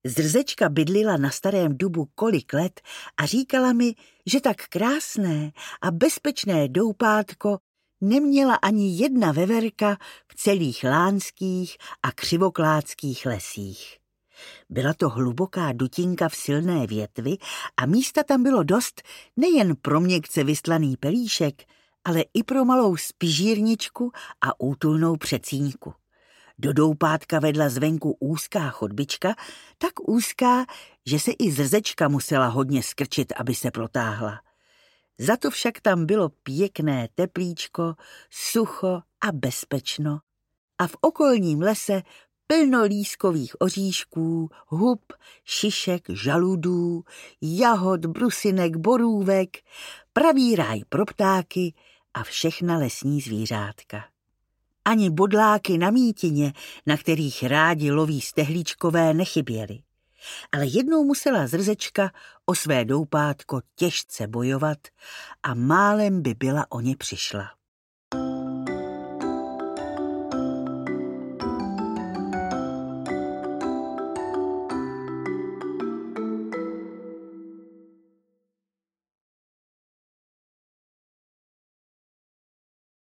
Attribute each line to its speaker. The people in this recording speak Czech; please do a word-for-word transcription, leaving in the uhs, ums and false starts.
Speaker 1: Zrzečka bydlila na starém dubu kolik let a říkala mi, že tak krásné a bezpečné doupátko neměla ani jedna veverka v celých lánských a křivoklátských lesích. Byla to hluboká dutinka v silné větvi a místa tam bylo dost nejen pro měkce vystlaný pelíšek, ale i pro malou spižírničku a útulnou přecíňku. Do doupátka vedla zvenku úzká chodbička, tak úzká, že se i Zrzečka musela hodně skrčit, aby se protáhla. Za to však tam bylo pěkné teplíčko, sucho a bezpečno. A v okolním lese plno lískových oříšků, hub, šišek, žaludů, jahod, brusinek, borůvek, pravý ráj pro ptáky a všechna lesní zvířátka. Ani bodláky na mítině, na kterých rádi loví stehlíčkové, nechyběly. Ale jednou musela Zrzečka o své doupátko těžce bojovat a málem by byla o ně přišla.